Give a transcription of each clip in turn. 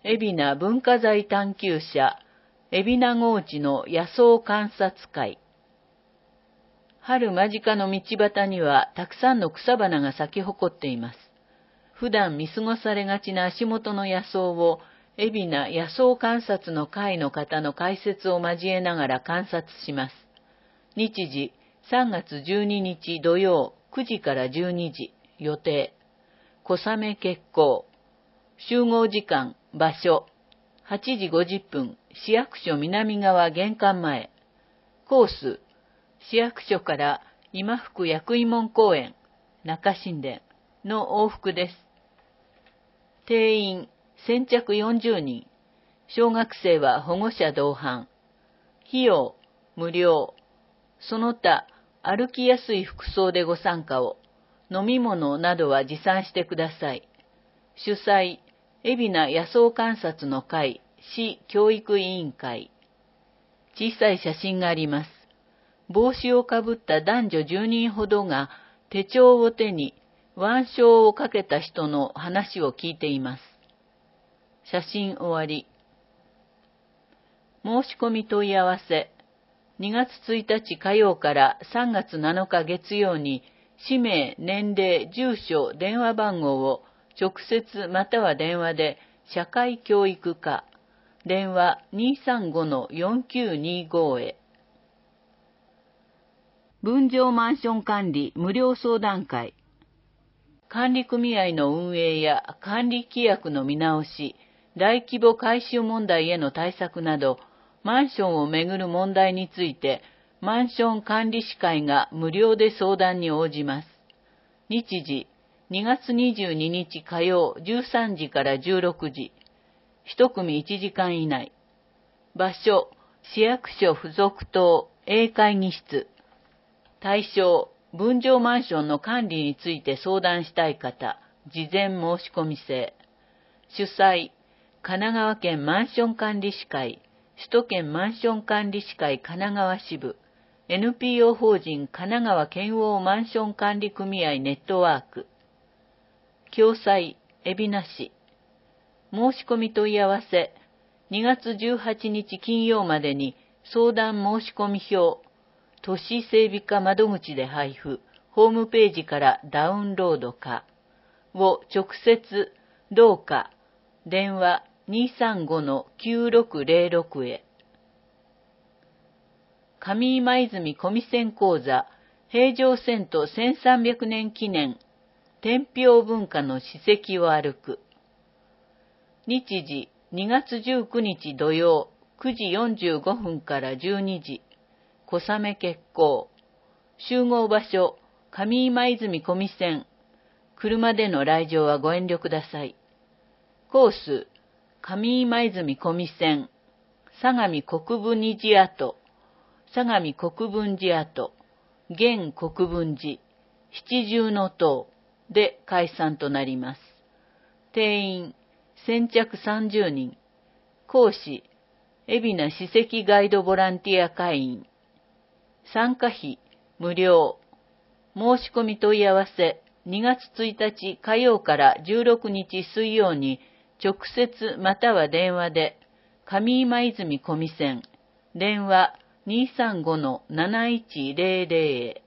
海老名文化財探求者、海老名河内の野草観察会。春間近の道端にはたくさんの草花が咲き誇っています。普段見過ごされがちな足元の野草を、海老名野草観察の会の方の解説を交えながら観察します。日時、3月12日土曜9時から12時、予定。小雨決行。集合時間、場所。8時50分、市役所南側玄関前。コース。市役所から今福薬医門公園、中新田の往復です。定員、先着40人。小学生は保護者同伴。費用、無料。その他、歩きやすい服装でご参加を。飲み物などは持参してください。主催、海老名野草観察の会、市教育委員会。小さい写真があります。帽子をかぶった男女10人ほどが手帳を手に腕章をかけた人の話を聞いています。写真終わり。申し込み問い合わせ。2月1日火曜から3月7日月曜に氏名、年齢、住所、電話番号を直接または電話で社会教育課、電話 235-4925 へ。分譲マンション管理無料相談会。管理組合の運営や管理規約の見直し、大規模改修問題への対策など、マンションをめぐる問題について、マンション管理士会が無料で相談に応じます。日時、2月22日火曜13時から16時。一組1時間以内。場所、市役所附属棟 A 会議室。対象、分譲マンションの管理について相談したい方、事前申し込み制。主催、神奈川県マンション管理士会、首都圏マンション管理士会神奈川支部、NPO 法人神奈川県央マンション管理組合ネットワーク。共催、海老名市。申し込み問い合わせ、2月18日金曜までに相談申し込み表、都市整備課窓口で配布、ホームページからダウンロードか、を直接、どうか、電話 235-9606 へ。上今泉小見線講座、平城遷都1300年記念、天平文化の史跡を歩く。日時、2月19日土曜、9時45分から12時。小雨決行。集合場所、上今泉小見線。車での来場はご遠慮ください。コース、上今泉小見線。相模国分寺跡。相模国分寺跡。現国分寺。七重塔で解散となります。定員、先着30人。講師、海老名史跡ガイドボランティア会員。参加費、無料。申し込み問い合わせ、2月1日火曜から16日水曜に、直接または電話で、上今泉小見線、電話 235-7100 へ。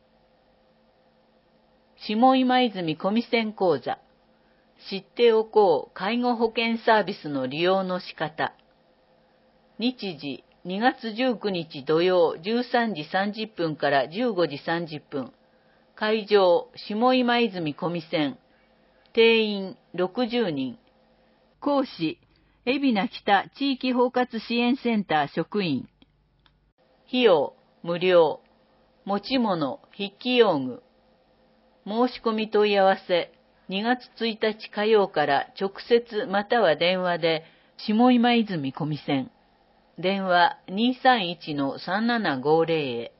下今泉小見線講座。知っておこう介護保険サービスの利用の仕方。日時、2月19日土曜13時30分から15時30分。会場、下今泉小見線。定員60人。講師、海老名北地域包括支援センター職員。費用、無料。持ち物、筆記用具。申し込み問い合わせ、2月1日火曜から直接または電話で、下今泉小見線。電話 231-3750 へ。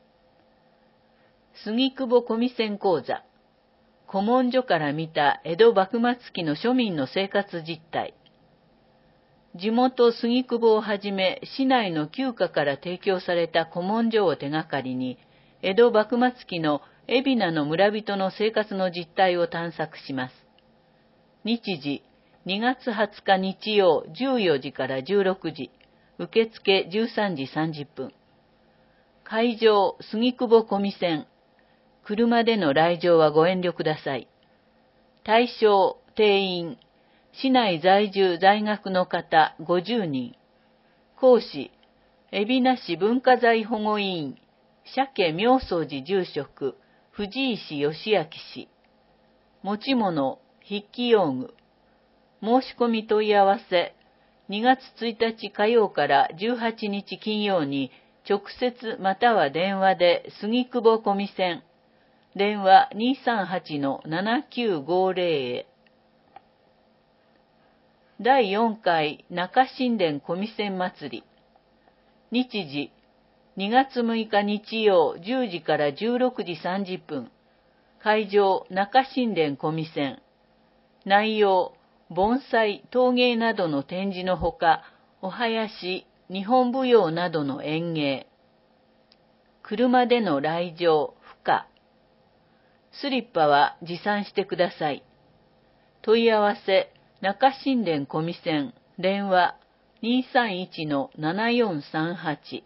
杉久保小見線講座。古文書から見た江戸幕末期の庶民の生活実態。地元杉久保をはじめ市内の旧家から提供された古文書を手がかりに、江戸幕末期の海老名の村人の生活の実態を探索します。日時、 2月20日日曜14時から16時、受付13時30分。会場、杉久保小見線。車での来場はご遠慮ください。対象、定員、市内在住在学の方50人。講師、海老名市文化財保護委員、鮭妙宗寺住職、藤石義明氏。持ち物、筆記用具。申し込み問い合わせ、2月1日火曜から18日金曜に直接または電話で杉久保小見線、電話 238-7950 へ。第4回中新田小見線祭り。日時、2月6日日曜10時から16時30分。会場、中新田小見線。内容、盆栽、陶芸などの展示のほか、お囃子、日本舞踊などの演芸。車での来場、不可。スリッパは持参してください。問い合わせ、中新田小見線、電話 231-7438。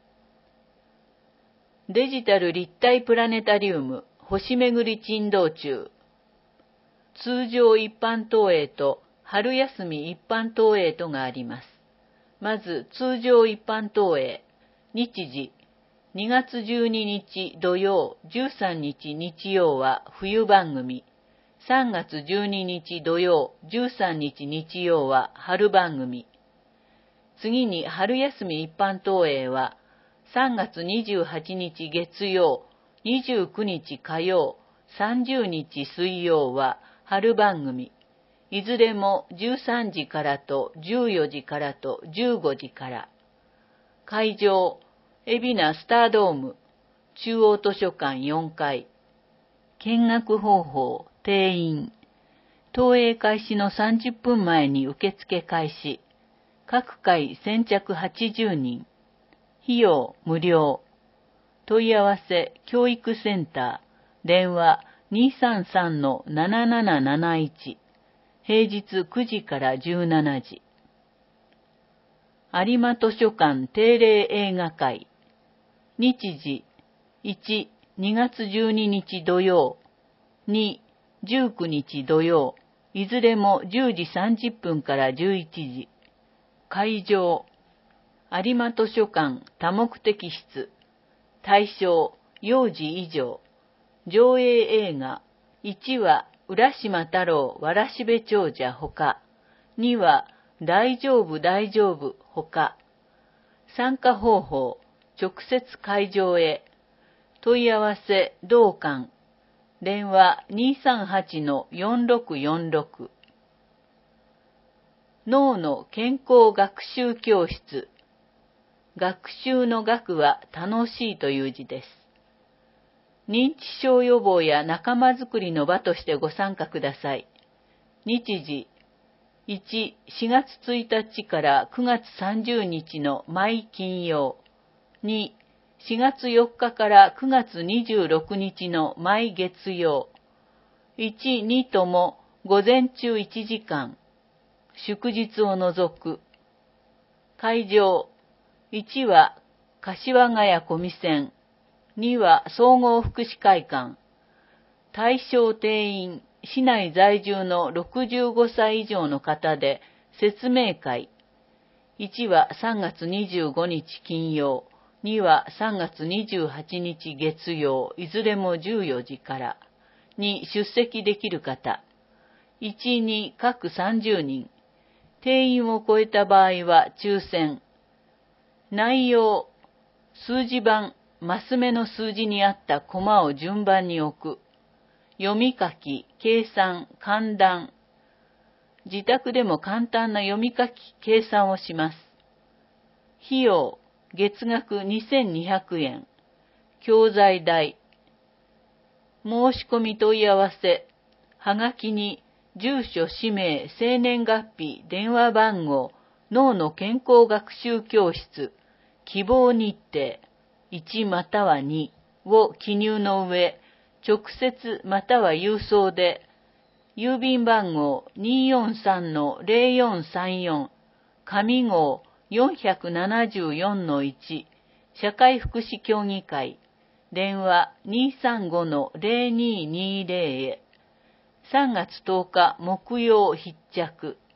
デジタル立体プラネタリウム、星巡り珍道中。通常一般投影と春休み一般投影とがあります。まず通常一般投影。日時、2月12日土曜、13日日曜は冬番組。3月12日土曜、13日日曜は春番組。次に春休み一般投影は3月28日月曜、29日火曜、30日水曜は春番組。いずれも13時からと14時からと15時から。会場、海老名スタードーム、中央図書館4階。見学方法、定員。投影開始の30分前に受付開始。各回先着80人。費用無料。問い合わせ、教育センター。電話 233-7771。平日9時から17時。有馬図書館定例映画会。日時、1、2月12日土曜。2、19日土曜。いずれも10時30分から11時。会場、有馬図書館多目的室。対象、幼児以上。上映映画、1話、浦島太郎わらしべ長者ほか。2話、大丈夫大丈夫ほか。参加方法、直接会場へ。問い合わせ、同館。電話 238-4646。脳の健康学習教室。学習の学は楽しいという字です。認知症予防や仲間づくりの場としてご参加ください。日時、1、4月1日から9月30日の毎金曜。2、4月4日から9月26日の毎月曜。1、2とも午前中1時間。祝日を除く。会場。1は柏ヶ谷小見線。2は総合福祉会館。対象定員、市内在住の65歳以上の方で説明会。1は3月25日金曜。2は3月28日月曜。いずれも14時から。2、出席できる方。1、2各30人。定員を超えた場合は抽選。内容、数字番、マス目の数字にあったコマを順番に置く。読み書き、計算、勘断。自宅でも簡単な読み書き、計算をします。費用、月額2200円。教材代。申し込み問い合わせ。はがきに、住所、氏名、生年月日、電話番号、脳の健康学習教室、希望日程、1または2を記入の上、直接または郵送で、 郵便番号 243-0434、上号474-1、社会福祉協議会、電話 235-0220 へ。3月10日木曜必着。